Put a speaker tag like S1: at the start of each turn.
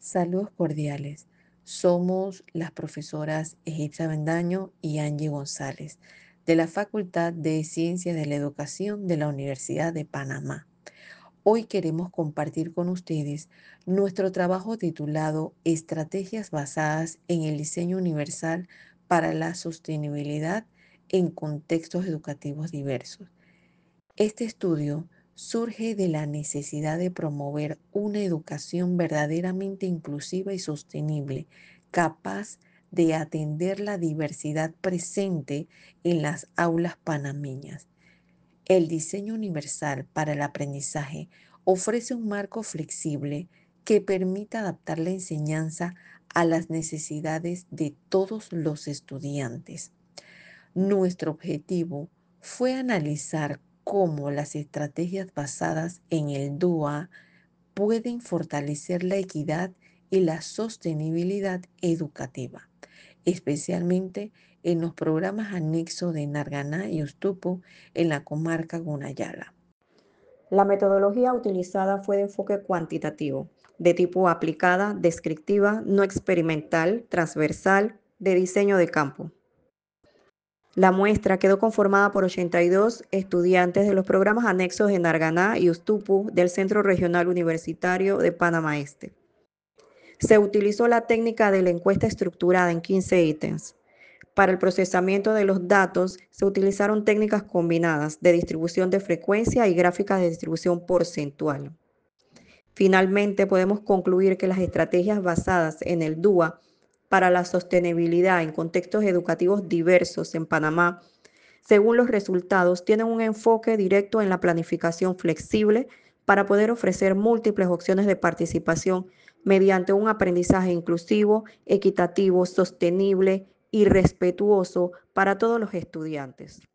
S1: Saludos cordiales. Somos las profesoras Egipcia Bendaño y Angie González de la Facultad de Ciencias de la Educación de la Universidad de Panamá. Hoy queremos compartir con ustedes nuestro trabajo titulado Estrategias basadas en el diseño universal para la sostenibilidad en contextos educativos diversos. Este estudio surge de la necesidad de promover una educación verdaderamente inclusiva y sostenible, capaz de atender la diversidad presente en las aulas panameñas. El diseño universal para el aprendizaje ofrece un marco flexible que permita adaptar la enseñanza a las necesidades de todos los estudiantes. Nuestro objetivo fue analizar cómo las estrategias basadas en el DUA pueden fortalecer la equidad y la sostenibilidad educativa, especialmente en los programas anexos de Narganá y Ustupo en la comarca Gunayala.
S2: La metodología utilizada fue de enfoque cuantitativo, de tipo aplicada, descriptiva, no experimental, transversal, de diseño de campo. La muestra quedó conformada por 82 estudiantes de los programas anexos de Narganá y Ustupu del Centro Regional Universitario de Panamá Este. Se utilizó la técnica de la encuesta estructurada en 15 ítems. Para el procesamiento de los datos se utilizaron técnicas combinadas de distribución de frecuencia y gráficas de distribución porcentual. Finalmente, podemos concluir que las estrategias basadas en el DUA para la sostenibilidad en contextos educativos diversos en Panamá, según los resultados, tienen un enfoque directo en la planificación flexible para poder ofrecer múltiples opciones de participación mediante un aprendizaje inclusivo, equitativo, sostenible y respetuoso para todos los estudiantes.